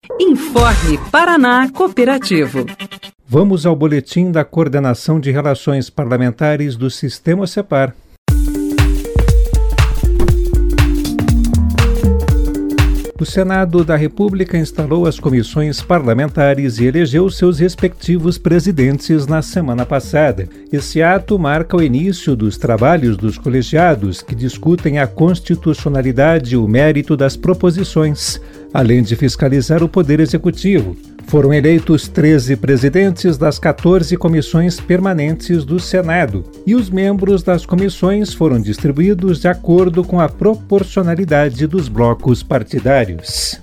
Informe Paraná Cooperativo. Vamos ao boletim da Coordenação de Relações Parlamentares do Sistema OCEPAR. O Senado da República instalou as comissões parlamentares e elegeu seus respectivos presidentes na semana passada. Esse ato marca o início dos trabalhos dos colegiados, que discutem a constitucionalidade e o mérito das proposições, além de fiscalizar o Poder Executivo. Foram eleitos 13 presidentes das 14 comissões permanentes do Senado, e os membros das comissões foram distribuídos de acordo com a proporcionalidade dos blocos partidários.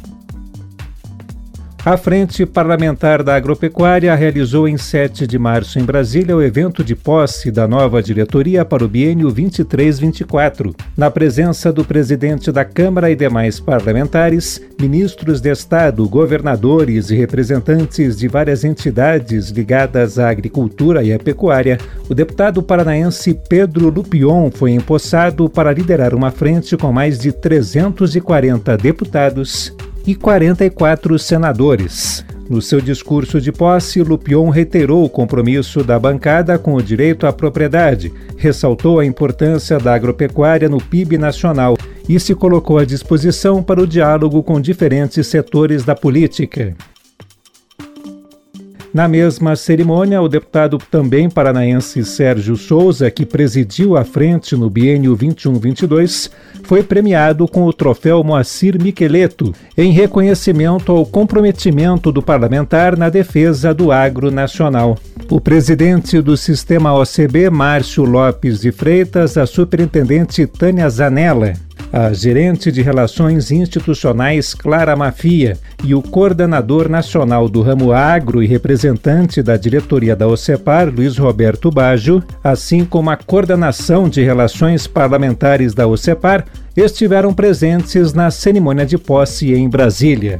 A Frente Parlamentar da Agropecuária realizou em 7 de março em Brasília o evento de posse da nova diretoria para o biênio 23-24. Na presença do presidente da Câmara e demais parlamentares, ministros de Estado, governadores e representantes de várias entidades ligadas à agricultura e à pecuária, o deputado paranaense Pedro Lupion foi empossado para liderar uma frente com mais de 340 deputados e 44 senadores. No seu discurso de posse, Lupion reiterou o compromisso da bancada com o direito à propriedade, ressaltou a importância da agropecuária no PIB nacional e se colocou à disposição para o diálogo com diferentes setores da política. Na mesma cerimônia, o deputado também paranaense Sérgio Souza, que presidiu a frente no biênio 21-22, foi premiado com o troféu Moacir Miqueleto, em reconhecimento ao comprometimento do parlamentar na defesa do agro nacional. O presidente do Sistema OCB, Márcio Lopes de Freitas, a superintendente Tânia Zanella, a gerente de Relações Institucionais Clara Mafia e o coordenador nacional do ramo agro e representante da diretoria da OCEPAR, Luiz Roberto Baggio, assim como a coordenação de Relações Parlamentares da OCEPAR, estiveram presentes na cerimônia de posse em Brasília.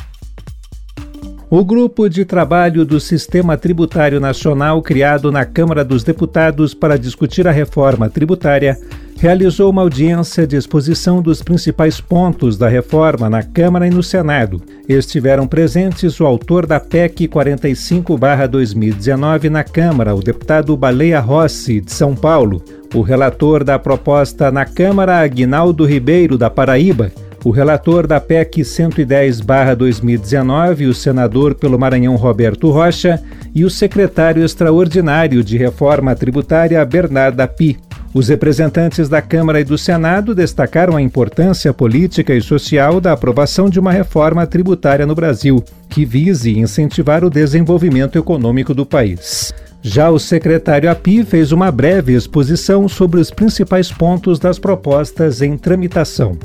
O Grupo de Trabalho do Sistema Tributário Nacional, criado na Câmara dos Deputados para discutir a reforma tributária, realizou uma audiência de exposição dos principais pontos da reforma na Câmara e no Senado. Estiveram presentes o autor da PEC 45/2019 na Câmara, o deputado Baleia Rossi, de São Paulo, o relator da proposta na Câmara, Aguinaldo Ribeiro, da Paraíba, o relator da PEC 110/2019, o senador pelo Maranhão Roberto Rocha, e o secretário extraordinário de Reforma Tributária, Bernardo Api. Os representantes da Câmara e do Senado destacaram a importância política e social da aprovação de uma reforma tributária no Brasil, que vise incentivar o desenvolvimento econômico do país. Já o secretário Api fez uma breve exposição sobre os principais pontos das propostas em tramitação.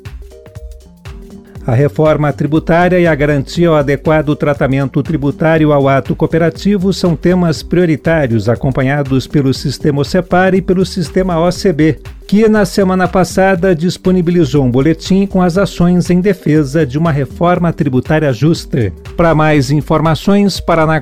A reforma tributária e a garantia ao adequado tratamento tributário ao ato cooperativo são temas prioritários acompanhados pelo Sistema OCEPAR e pelo Sistema OCB, que na semana passada disponibilizou um boletim com as ações em defesa de uma reforma tributária justa. Para mais informações,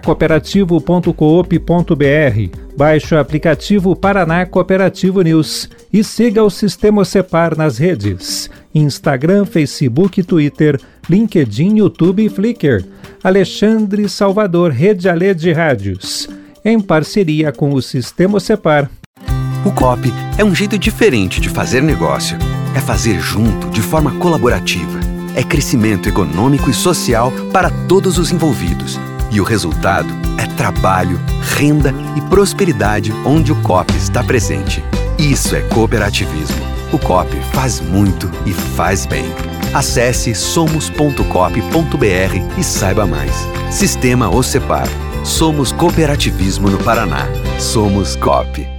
paranacooperativo.coop.br. Baixe o aplicativo Paraná Cooperativo News e siga o Sistema OCEPAR nas redes: Instagram, Facebook, Twitter, LinkedIn, YouTube e Flickr. Alexandre Salvador, Rede Alê de Rádios, em parceria com o Sistema OCEPAR. O COP é um jeito diferente de fazer negócio. É fazer junto, de forma colaborativa. É crescimento econômico e social para todos os envolvidos. E o resultado é trabalho, renda e prosperidade onde o COP está presente. Isso é cooperativismo. O COP faz muito e faz bem. Acesse somos.coop.br e saiba mais. Sistema OCEPAR. Somos cooperativismo no Paraná. Somos COP.